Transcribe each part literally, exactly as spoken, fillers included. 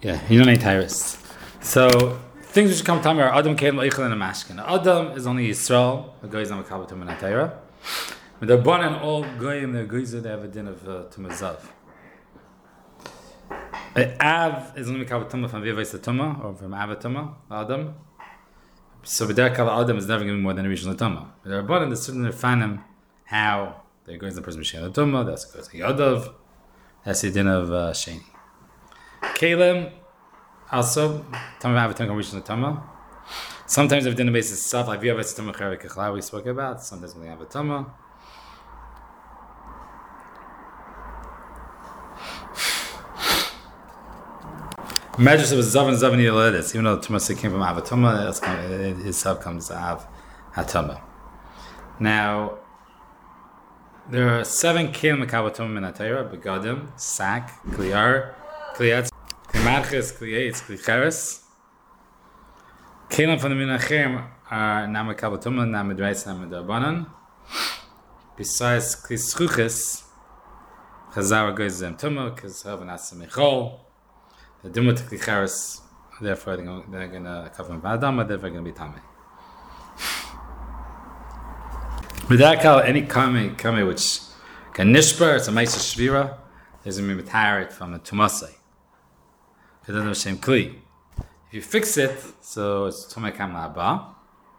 Yeah, you don't need tyrus. So things which come time are Adam Kalim Eichel and a Mashkin. Adam is only Yisrael. The guys are Makabel Tumah Natayra. But the Ban and all goyim, the guys they have a din of uh, Tumah Zav. Av is only Makabel Tumah from Vivais Tumah or from Av Tumah Adam. So B'derek Kal Adam is never going to be more than a regional Tumah. But the Ban and the certain Refanim how the guys the person Mishal Tumah. That's the guys Yadav. That's the din of uh, Sheni. Kalim also Tumah Av Tumah regional Tumah. Sometimes if din basis itself like Vivais Tumah Cherik Kechala we spoke about. Sometimes we have a Tumah. Medrash was Zav and Zav and Yeledes, even though Tumah came from Avatuma, his sub comes Av Hatuma. Now, there are seven Kelim Mekavatuma in Atayra: Begadim, Sak, Kliyar, Kliyatz, Klimarches, Kliyates, Klicheres. Kelim from the Minachim are Nam Mekavatuma, Nam Midrais, Nam Midrabanan. Besides Klischuches, Chazar goes them Tumah, because Hav and Asa Michol. The Dimut Klicharis, therefore they're going to cover him Vadama, therefore going to be Tamei. Without any Kame, Kame which can Nishbar, it's a Maisa Shvira, there's going to be retired from the Tumasai. It doesn't have the same Kli. If you fix it, so it's Tumei Kam La'aba.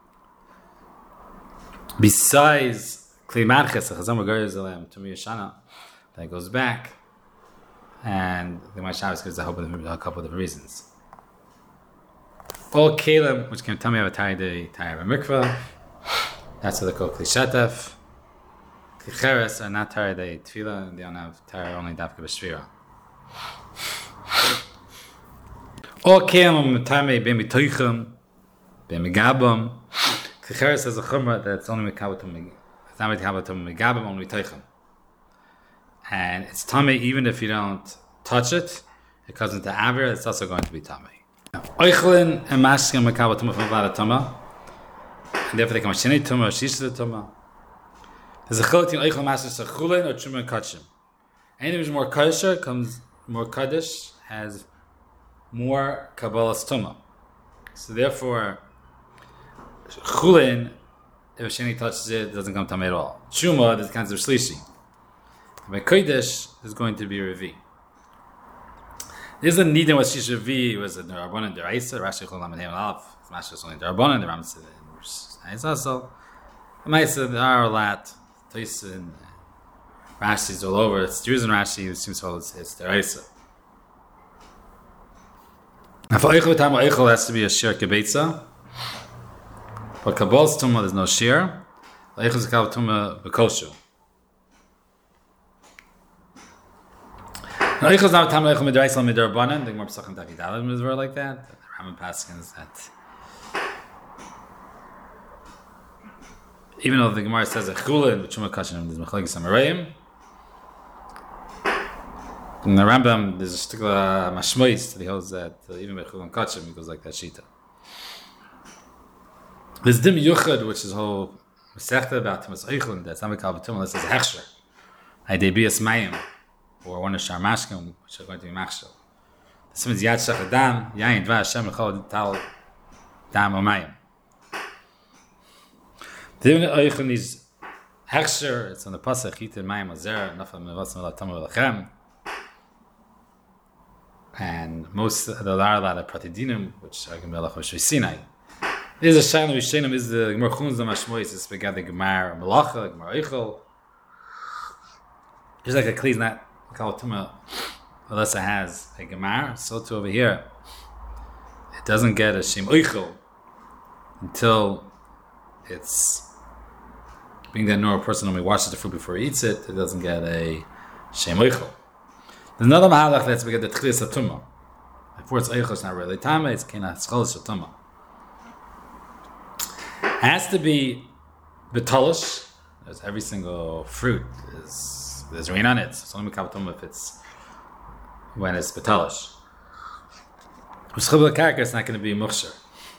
Besides Kli Marches, the Chazam Gerizalem, Tumei Yashana, that goes back. And the Mashavas gives a couple of a couple of different reasons. All Kalim, which can tell me about Tari de Tari of Mikvah, that's what they call Klishatef. Klicheres are not Tari de Tefillah, and they don't have Tari only Dafka B'Shvira. All Kalim are Tari Ben B'Toichem, Ben Megabam. Klicheres has a Chumrah that's only Mekabatum, it's not Mekabatum Megabam, only B'Toichem. And it's tummy even if you don't touch it, it comes into Avir, it's also going to be tummy. Oichlin and Mashkin Makabal Tumah from Vlada Tumah, and therefore they come Sheni Tumah or Shisha Tumah. There's a chiluk in Oichlin Mashkin Sechulin or Chumah and Kachim. Anything which is more kosher, comes more Kaddish, has more Kabbalah's Tumah. So therefore, Chulin, if Sheni touches it, it doesn't come tummy at all. Chumah, there's a concept of Shlishi. By Kodesh is going to be Revi. There's a need in what Shish Revi was a Darabon and Deraisa, Rashi Chol Lamed Heim Alaf, Rashi is only Darabon and the Ram said it's also. The Maisa, there are a lot, Toys and Rashi's all over. It's Jews and Rashi, it seems to hold it's Deraisa. Now for Eichel Tam, Eichel has to be a Shir Kebetza. But Kabbal's Tumah, there's no Shir. Eichel's Kabbal's Tumah, Bekoshu. No, Eichel is not Tam Eichel Midrais Al Midrabanan. The Gemara Pesachim Daf Yidalad is word like that. The Rambam Paskins that even though the Gemara says a Chulin, which Chumah Kashim, there's Mechalek Samarayim. In the Rambam, there's a stikla Mashmois that he holds that uh, even by Chulin Kashim, he goes like that Shita. There's Dim Yuchad, which is a whole Masechta about Tumas Eichel, that's not Mekal B'Tumah, that says Hechsher. Haydebias Mayim. Or one of Sharmashkim, which are going to be Machshel. This means Yad Shach Adam, Yain Dva Hashem L'chol Tal Dam Omayim. The Divin Eichel is Hechsher, it's on the Pasach, Yitin Mayim Azer, Nafal Mevas Melat Tamu L'chem. And most of the Lar of Pratidinim, which are going to be Melach Moshe Sinai. There's a Shainu Yishenim, is the Gemar Chunz the Mashmois, it's Begad the Gemar Melacha, Gemar Eichel. Just like a Kli is not Tumah, unless it has a Gemar, so too over here, it doesn't get a Shem Eichel until it's being that no person only washes the fruit before he eats it, it doesn't get a Shem Eichel. There's another Mahalach that's because the Tchilis HaTumah. Before it's Eichel, it's not really Tameh, it's Kena Tchilis HaTumah. It has to be Betalish, as every single fruit is there's rain on it, so it's only Mekabatum if it's when it's Betalish. With Chibla Karka, it's not going to be Mukhshar.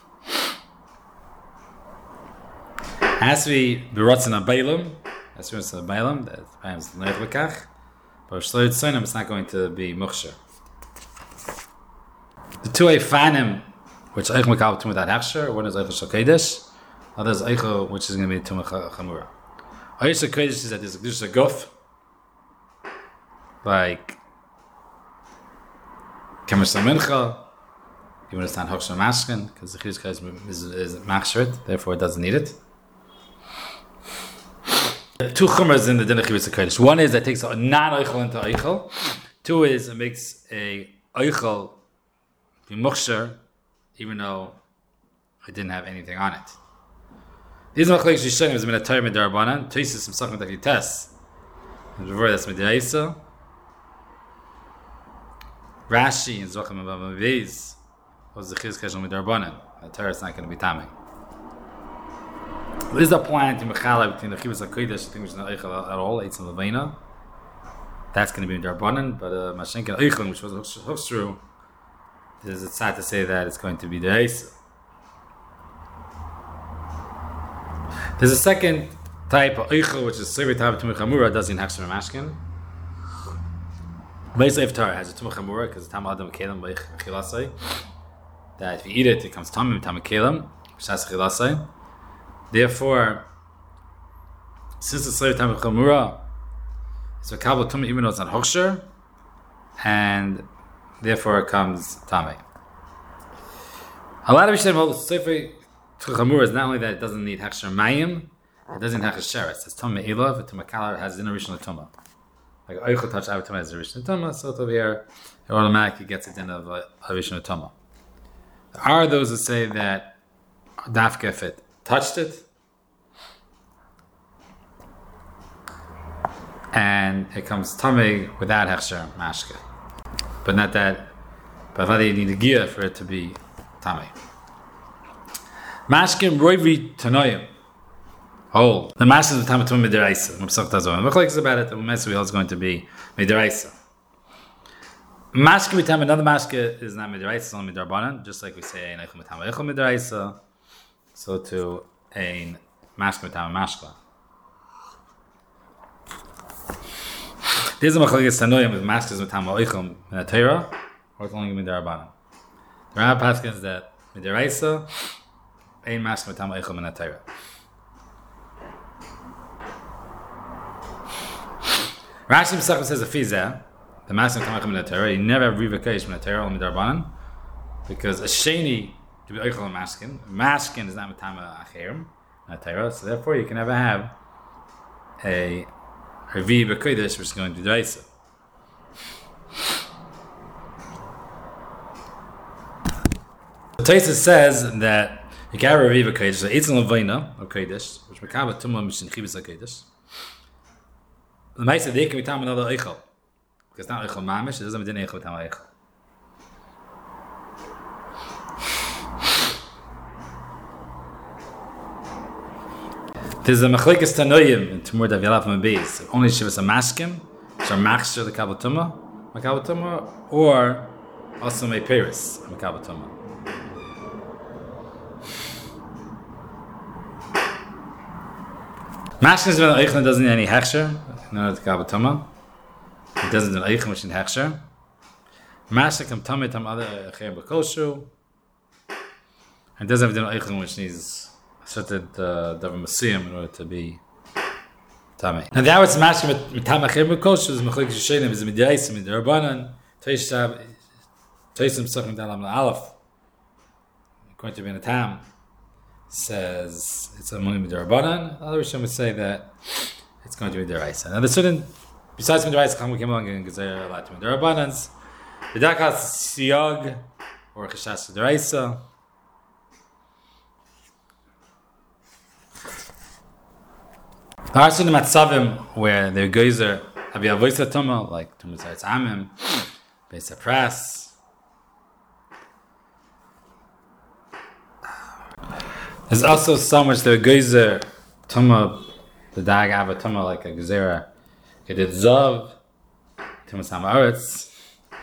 It has to be Berotzen HaBeilim, that's Berotzen HaBeilim, that's perhaps the Noach Bekach, but with Shloit Soinim, it's not going to be Mukhshar. The two Eifanim, which Eichel Makabal Tumah without Hechsher, one is Eichel Shal Kodesh, other is Eichel, which is going to be Tumah Chamura. Eichel Shal Kodesh is that there's a Kedushas Guf, like Kemesh Mincha, you understand Hechsher Mashkin, because the Kedushas Kodesh is, is, is Machsherit, therefore it doesn't need it. Two chumras in the din of Chivas HaKodesh. One is that it takes a non-Eichel into Eichel. Two is it makes a Eichel be Mukhsher, even though it didn't have anything on it. These Machlekes Rishonim is Minatayr Midarabanan. Tosis M'sachim Takites. And before that's Midiraisa. Rashi and Zochim and Bava Meviz was the Chivas Keshel Midarabanan. The Torah is not going to be taming. There is a point in Mechala between the Chivas HaKodesh, I think which is not Eichel at all, Eitz and Levena. That's going to be in Darbanan, but uh, Mashenkin Eichel, which was Hofstru, it's sad to say that it's going to be the Eisa. There's a second type of Eichel, which is Sevi Tav Tumah Chamura, does in Hechsher Mashkin. Basically, Iftar has a Tumah Chamura, because Tam Adam Kelim by Chilasai, that if you eat it, it becomes Tamim, Tam Kelim, which has Chilasai. Therefore, since it's Sevi Tav Chamura, it's a Kabbalah Tumah, even though it's not Hechsher, and therefore it comes Tamei. A lot of Rishonim hold Sefer Chamura is not only that it doesn't need Hechsher Mayim, it doesn't have Hechsher. It says Tumah Elav, and Tumah Kalar has an original Tumah. Like Eichel touch Av Tumah has an original Tumah, so over here it automatically gets it in of a original Tumah. There are those who say that Dafka, if it touched it, and it comes Tamei without Hechsher Mashke. But not that, but rather you need a gear for it to be Tamei. Mashkim Roivi Tanoyim. Oh, the Mashkim is Tamei Tumah Midiraisa. Mepsach Tazor. The Machlekes about it, the Meshvi is going to be Midiraisa. Mashkim Mitam, another Mashke is not Midiraisa, it's only Midarbanan, just like we say in Eichel Mitam Eichel Midiraisa, so to a Mashkim Mitam Mashka. There's a Machlekes Tanoyim with Mashkes Mitam Eichel in the Torah, or it's only Midarabanan. The Rav Paskins that Midiraisa, ein Mashkim Mitam Eichel in the Torah. Rashi Pesachim says a fizeh, the Mashkim Mitam Eichel in the Torah, you never have Riva Keish in the Torah, only Midarabanan, because a Sheni to be Eichel and Mashkin. Mashkin is not Mitam Acherim in the Torah, so therefore you can never have a Revi B'Kodesh, which is going to be D'Oraisa. The Tosfos says that you can have a Revi B'Kodesh, so Eitz and Levena of Kodesh, which Mekabel Tumah Mishin Chivas HaKodesh. The Maisa they can be Tam another Eichel, because it's not Eichel Mamish, it doesn't mean Eichel Tam Eichel. There's a Machlekes Tanoyim in Tumur Dav Yalaf Mabeis. Only Shivas Amashkim, which are Machsher the Kabbalah Tumah, Makabel Tumah, or also May Paris, Makabel Tumah. Mashkim is when the Eichel doesn't need any Hechsher, no the Kabbalah Tumah. It doesn't need Eichel, which needs Hechsher. Mashkim Tam Tamei Tam other Echem B'Koshu. It doesn't have the Eichel, which needs certain uh, Davar Masiyim in order to be Tamei. Now that was Mashkim with Tam Achem B'Koshu, is Machlekes Rishonim, is Midiraisa, Midarabanan, Toishab, Toisim Pesachim Dalam La'alef, according to Ben Tam, says it's among Midarabanan. Other Rishonim would say that it's going to be Midiraisa. Now the certain, besides Midiraisa, we came along and Gezer a lot to Midarabanans. The Dakas Siyag, or Cheshas Midiraisa. There are certain matzavim where the geyser have a voice of Tumah, like Tumah Zaretz Amim, Beis HaPras. There's also so much the geyser Tumah, the Dag Ava Tumah, like a gezerah, Gedit Zav, Tumah Samaretz.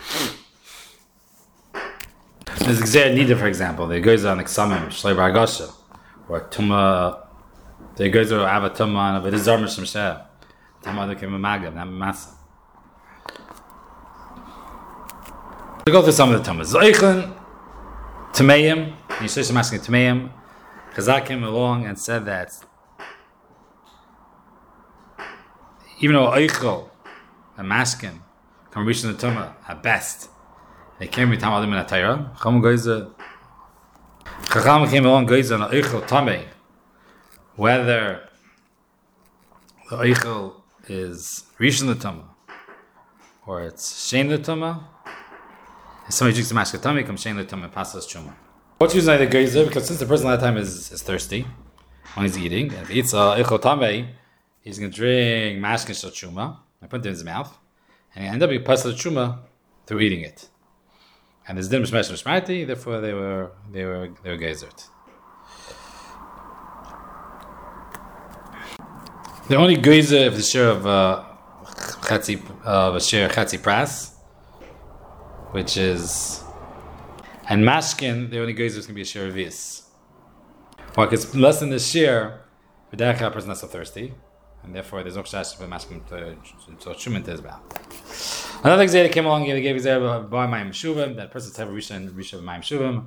There's a gezerah Nida, for example, the geyser on Iksamim, Shlei Bar Gosha, or Tumah. The goes to have a Tumah, but it's Zarmer Shem Sheh. Tumah that came a Magam, not a Masa. To go through some of the Tumahs. Eichel, Tameim, Yishleishim asking Tameim, Chazak came along and said that even though Eichel and Mashkin come reach the Tumah at best, they can't be Tam Adim in a Torah. Chacham Geizer, Chacham came along Geizer on Eichel Tamei, whether the Eichel is reaching the Tumah or it's Shein the Tumah. If somebody drinks the Mashkin Tamei, comes Shein the Tumah and passes Chuma. What's using the Geizer? Because since the person at that time is, is thirsty when he's eating, if he eats a Eichel Tamei, he's going to drink Mashkin Shel Chuma and put it in his mouth, and he end up being passed Chuma through eating it. And there's din mishmesh mishmarti, therefore they were they were they were geizert. The only geizer if the share of uh, chatzi of a share chatzi pras, which is and mashkin, the only geizer is going to be a share of vis. Well, because less than the share, the derech person is so thirsty, and therefore there's no chash for mashkin to to shumin to his mouth. Another example that came along, they gave example by Mayim Shuvim, that person's have a Rishon and Rishon of Mayim Shuvim.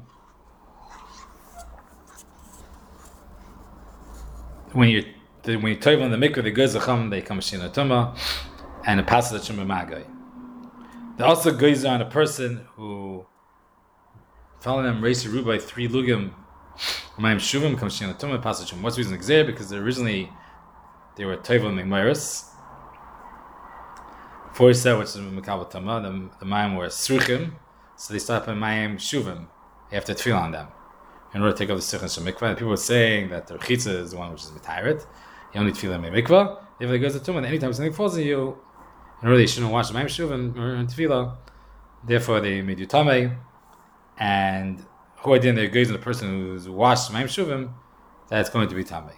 When you when you toivel in the mikveh, the goods chum, they come Shina Tumah, and it passes the Shumah Magai. There also goes on a person who following them race by three lugim Mayim Shuvim comes Shina Tumah, passes Shumah. What's the reason example? Because originally they were toivel in the Meiris. Forty-seven, which is Mekabel Tamah, the, the Mayim were Sruchim, so they start putting Mayim Shuvim. You have to tefillah on them in order to take off the Sruchim Shel Mikvah. And people were saying that the Rechitza is the one which is Metayiret. You only tefillah in Mikvah. If it goes to Tumah, anytime something falls on you, in order you shouldn't wash the Mayim Shuvim or in tefillah. Therefore, they made you Tameh. And who I did, there goes to the person who's washed Mayim Shuvim, that's going to be Tameh.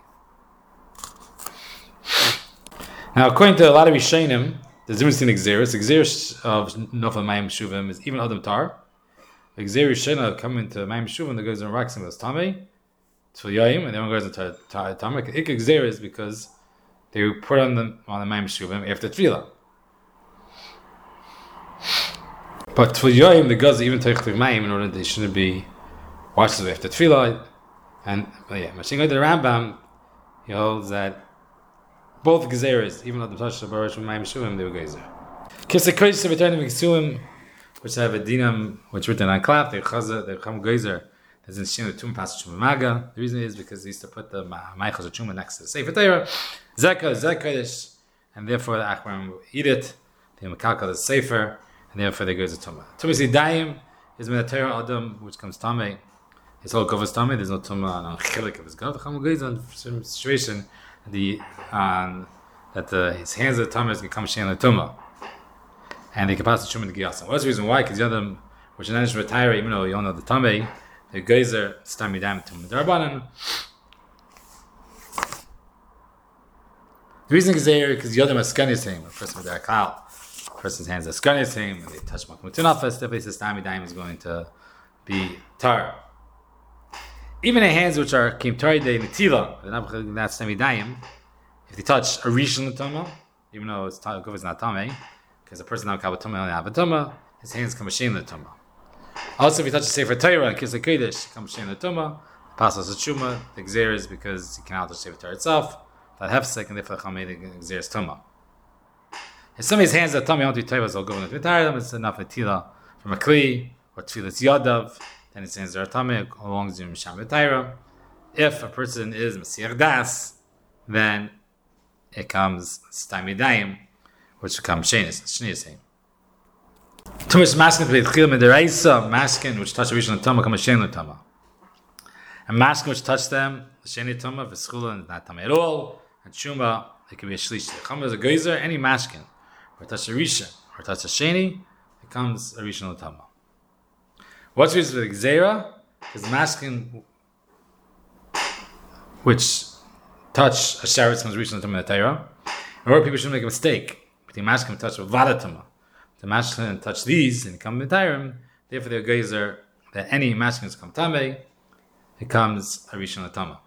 Now, according to a lot of Rishonim, there's difference in Xeris. Xeris of Nofel Mayim Shuvim is even Adam Tar. Xeris Shena come into Mayim Shuvim, that goes in Raksim as Tameh, to Yaim, and then goes into Tameh. Ik Xeris because they put on the on the Mayim Shuvim after Tefillah. But to Yaim, the goes even Teich Mayim in order they shouldn't be washed after Tefillah. And but yeah, Mashiach the Rambam, he holds that both gezeres, even though the touch of Baruch from Mayim Shuvim, they were gezer. Kisakoyis of returning Gisulim, which have a dinam, which written on cloth, the chaza, the cham gezer, that's in Shin the Tum passage from Maga. The reason is because they used to put the Maichas Chuma next to the Sefer Torah. Zeka, Zekayish, and therefore the Achbarim will eat it. They Makalka the Sefer, and therefore they go to Tumah. Tumah Zidayim is when the Torah Adam, which comes Tameh. His whole Govas Tameh, there's no Tumah on Chilik of his Gov. The cham gezer in some situation. The um, that the, his hands of the tumah is going to come shein the tumah, and they can pass the tumah to giyasam. What's the reason why? Because the other, which is not retire, even though you don't know the tumah, the geyser stami dam tumah darbanan. The reason is there because the other maskani is saying, a person with their kal, a person's hands are skani is saying, when they touch makmutunafas, definitely says stami dam is going to be tar. Even the hands which are kim tari de netila, they're not that semidayim. If they touch a rishon l'tama, even though it's gov is not tamei, because the person now kavatama only have a tama, his hands come shein l'tama. Also, if you touch the sefer Torah and kiss a kodesh, come shein l'tama, passes a chuma, the gzer is because you cannot touch the sefer Torah itself. That hefsek and therefore chamei the gzer is tama. If somebody's hands are tama, you want to be Torah, so go and retire them. It's enough netila from a kli or tefillas yadav. And it says Zaratame along the Misham V'Taira. If a person is Mesiach Das, then it comes Stamidayim, which becomes Shenis. Shni is saying. Tumish Maskin V'Chil Midiraisa, Maskin which touch a Rishon Tama, come a Shein Tama. And Maskin which touch them, the Shein Tama, V'Schula, is not Tama at all. And Shuma, it can be a Shlish. The Chama is a Geyser, any Maskin, or touch a Rishon, or touch a Sheni, it comes a Rishon Tama. What's the reason for the Gzeira? Because the masking which touch a sharet comes reaching the Torah. Or people shouldn't make a mistake. But the masking touch a Vadatama. The masking touch these and come in the Torah. Therefore, the Geyser that any masking come Tameh, it comes a Rishon Tama.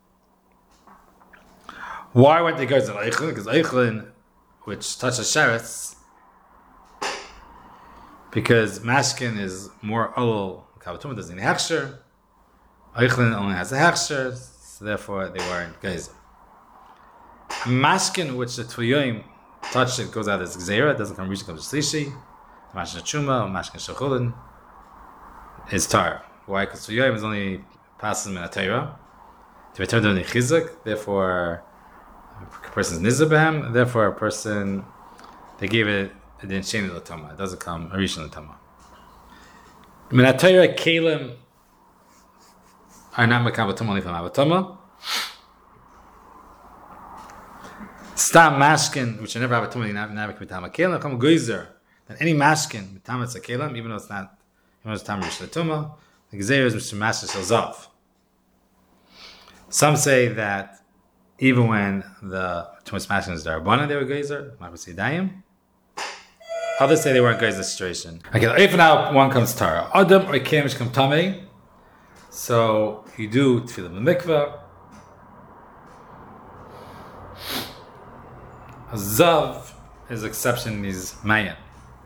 Why weren't they Geyser Eichlin? Because Eichlin, which touch a sharet, because maskin is more alul Kavatuma doesn't need hechsher. Eichlin only has a hechsher, so therefore they weren't geyser. A maskin which the Tvuyim touched it goes out as gzeira, it doesn't come reach, it comes to Slishi. Maskin Chuma, Maskin Shechulin is tar. Why? Because Tvuyim is only passes in a Torah. To return to the Chizuk, therefore a person's Nizabahem, therefore a person, they gave it, it didn't change the Tama, it doesn't come a Rishon Tama. Min HaTorah Kalim are not Mekavatama, only from Avatama. Stam Mashkin, which I never have a tumah, not have a mitama kelim, come geyser. That any mashkin mitama it's a kelim, even though it's not, even though it's tam rish tumah, the geyser is Mister Master Shalzav. Some say that even when the tumah mashkin is darabana, they were geyser, mabasi dayim. Others say they weren't geyser situation. Okay, if now one comes tara, adam or kemish come tamei, so you do tefillah mikvah. Zav is exception is mayan.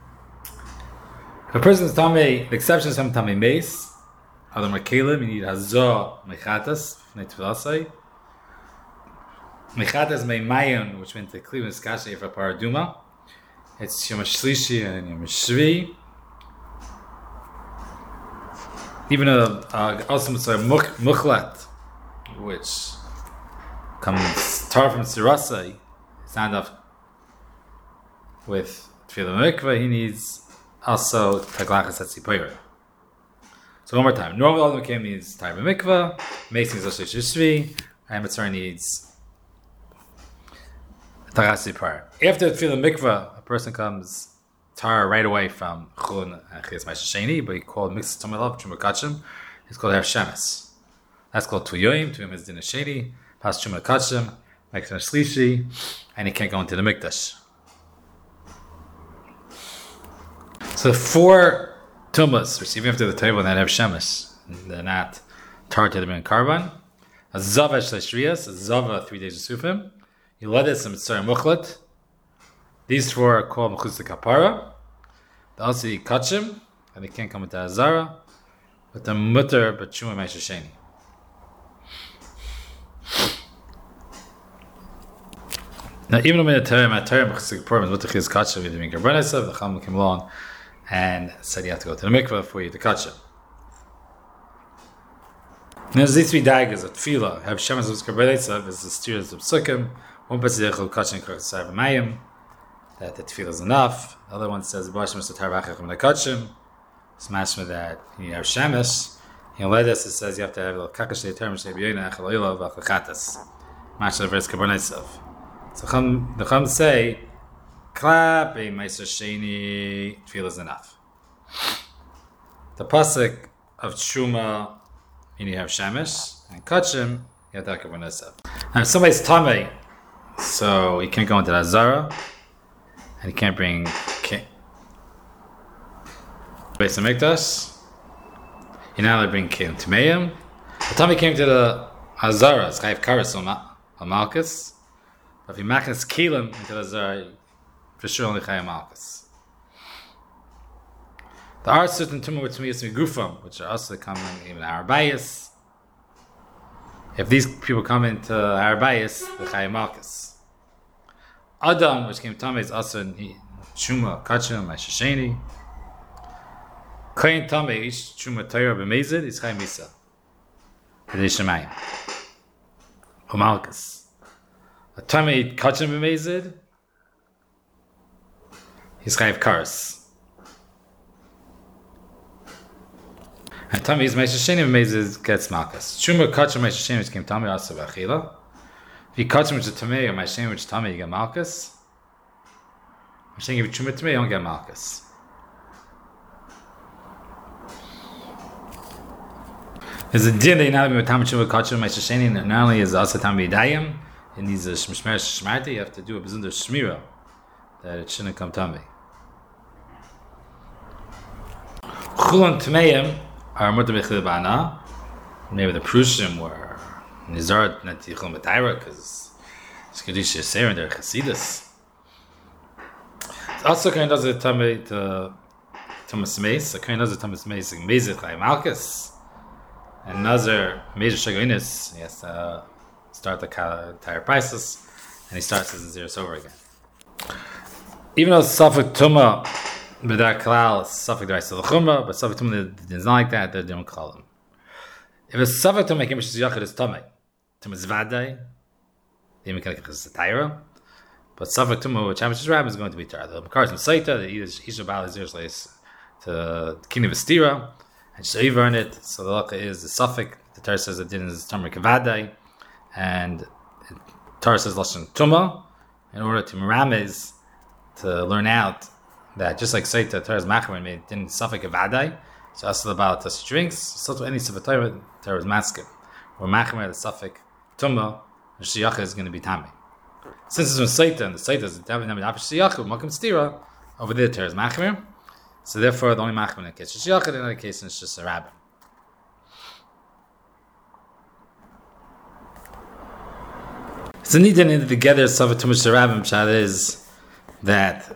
If a person is tamei, the exception is from tamei meis. Adam Rakelim, you need hazah mechatas, netfilasai. Mechatas may mayan, which meant the cleaving skasha for paraduma. It's yom shlishi and yom shvi. Even a uh, also muchlat, which comes tar from sirasai. Stand up with tefillah mikvah, he needs also taglachas etzipayra. So one more time. Normal Adam Kim needs tefillah mikvah, Mason needs also shishvi, and Mitzvah needs taglachas etzipayra. After tefillah mikvah, a person comes tar right away from chulun and chiyas ma'ashasheni, but he called mixed tomelav chumakachim. It's called Shemes. That's called tuyoyim. Tuyoyim is dinasheni. Pas chumakachim. Makes a shlishi, and he can't go into the mikdash. So four tumas receiving after the table that have shemesh, they're not tar to the bin carbon. A zava shleshrias, a zava three days of sufim. Yeledis and mitzvah muchlat. These four are called mechutz kapara. They also eat kachim, and they can't come into azara, but the mutter but shuma meishasheni. Now, even though in the Torah, my Torah, Mechutz Kapara, is what the Chiz Kachim, we didn't Karban Esav, the Chacham came along and said you have to go to the mikveh before you eat the Kachim. Now, there's these three daggers of Tefillah, have Shemes of Karban Esav, is the steers of Psukim, one person says Kachim Kachim Sarv Mayim, that the Tefillah is enough, the other one says Bashim Satar Vachach Min Kachim, it's mashma that you have Shemesh, in Ledes it says you have to have Kakash Leitar Mishnei B'Yoyna Echel Oila V'Achachatas, mashma the verse Karban Esav. So Chum, the Chum say, Klap, a Meiser Sheni, Tefillah is enough. The pasuk of Truma, you have Shemesh, and Kachim, you have to have Karban Esav. Now, if somebody's Tamei, so he can't go into the Azara, and he can't bring Beis HaMikdash, he now they bring Kelim Tameim. The Tamei came to the Azara, it's Chayiv Karas on Malchus. If you machnas kelim into the zara, for sure only chayim malchus. There are certain tumah which is megufam, which are also coming even Arabayas. If these people come into Arabayas, the chayim malchus. Adam, which came tamei, is also in shuma, kachim, ma'ashasheni. Kain tamei, each shuma Torah b'mezid is chayim misa. B'dei shemayim. O malchus. A tamei kachim b'mezid, he's chayiv karas. And tamei is meishasheni b'mezid gets malchus. Shuma kachim meishasheni which came tamei also b'achila. If you kachim which is tamei or meishasheni which is tamei, you get malchus. I'm saying if you shuma tamei, you don't get malchus. There's a din that you're not going to be tamei shuma kachim meishasheni, and not only is also tamei dayim, it needs a shmishmer shmarti, you have to do a bezunder shmira that it shouldn't come tamei. Chulon Tmeim are mutter b'chil ba'ana. Maybe the Prushim were Nizar not Yichol B'Taira because it's Kedusha Yisrael and they're Chasidus. It's also kind of does it tamei to Tumas Meis, a Kohen Nazir Tumas Meis, Mezich Lai Malchus, and Nazir Meir Shagoinis, he has to start the entire prices, and he starts his Naziris over again. Even though Safek Tuma, B'dar Kalal, Safek D'Rais L'Chumra, but Safek Tuma is not like that, they're doing Kalam. If a Safek Tuma came to Yachid is Tomei, Tumas Vadai, the Yemekalik is a Taira, but Safek Tuma, which happens to Rab, is going to be Tara. The Makars and Saita, the Isha Bal is Yerushleis to the king of Estira, and Shaiva in it. So the Laka is the Safek. The Torah says that Din is Tamar Kavadai, and the Torah says Lashon Tuma, in order to Merames, to learn out that just like Saita, Torah is Machmer made Din Safek Kavadai, so Asal about us drinks, so to any Safek Torah, Torah is Maskim, or Machmer, the Safek Tuma, and Shiyach is going to be Tamei. Since it's from Saita, and the Saita is the David Named Apish Shiyach, Makam Stira, over there, Torah is Machmer. So therefore, the only machman in the case is Shiyachid, in another case it's just a rabbin. So need to knit together Safek Tumas Rabbin, which is that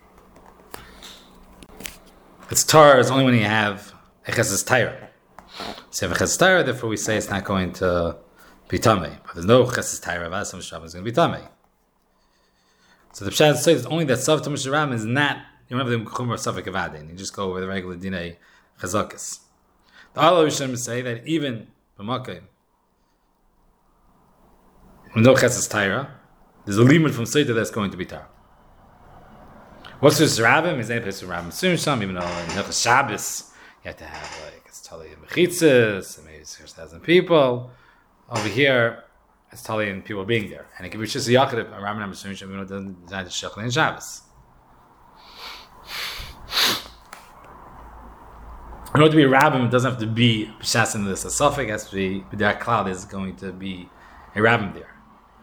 it's Torah is only when you have Eches Taira. So you have Eches Taira, therefore we say it's not going to be Tamei. But there's no Eches Taira, Vas Tumas Rabbin is going to be Tamei. So the Pshat says only that Safek Tumas Rabbin is not. You don't have the Chumra Safek Avadin. You just go with the regular Dinei Chazakas. The Allah Rishon say that even b'Makkah, when no Ches is Taira, there's a limit from Saita that's going to be Taira. What's this Rabbim? Is any place with Rabbim Sumsham, even though in Hilchos Shabbos you have to have like it's Tali and Mechitzas, and maybe it's six thousand people. Over here, it's Tali and people being there. And it can be just a Yachid, a Rabbim Sumsham, even though it doesn't design to Shechel in Shabbos. In order to be a rabbin, it doesn't have to be B'shas in this. A suffix has to be B'dar Klal. There's going to be a rabbin there.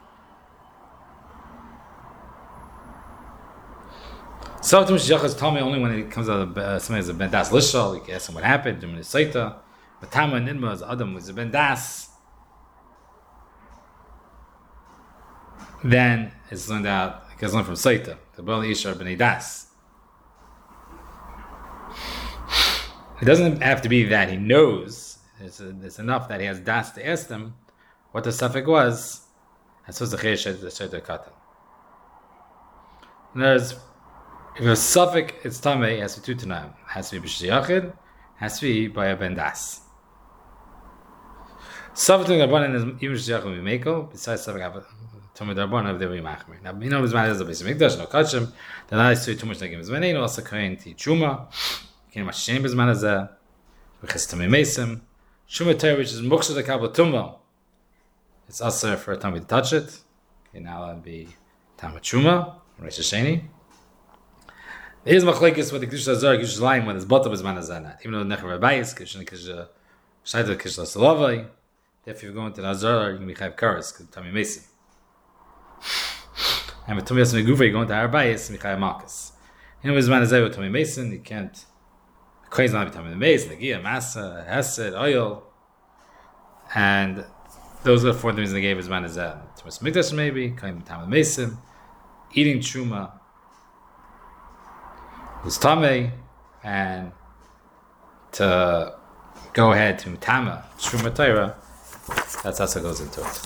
Safek Tumas Yachid tell me only when it comes out of uh, somebody who's a Ben Das Lishal. You can ask him what happened. During the Saita, but Tama and Nidma is Adam was a Ben Das. Then it's learned out. It gets learned from Saita. The Bali Isha B'nei Das. It doesn't have to be that he knows. It's, a, it's enough that he has das to ask them what the suffix was. And so the cheresh the shayta katan. In other words, if a suffix it's tamei, it has to be two tanam. It has to be b'shiyachid, has to be by a ben das. Suffix in the rabbanan is even b'shiyachid b'meiko. Besides suffix tamei darbanan of the b'machmer. Now you know his man is a basic mikdash no kachim. Then I say too much like him is manein also kain ti chuma. Much shame is manazah, because Tamei Mesim, Shuma Torah, which is Muksa the Kabbalah Tumba. It's also for a Tamei to touch it. Okay, now that'll be Tamei Shuma, Reish Hasheni. There is Machlekes with the Kedusha Azar, Kedusha Laim, when it's Bottom is manazah not. Even though the Necher Rabbayis, Kedusha Kedusha Shaita Kedusha Salavai, if you're going to the Azar, you're going to be Chayav Karas, because Tamei Mesim. And with Tamei Mesim Gufa, you're going to Arabayis, and Chayav Malchus. You know, it's manazah with Tamei Mesim, you can't. Crazy not be the mace, Nagia, Masa, Hesed, oil, and those are the four things they gave as man is that. Tumas Mikdash maybe, kind of time of Mason, eating Truma, was Tamei, and to go ahead to Tama, Truma Torah, that's how it goes into it.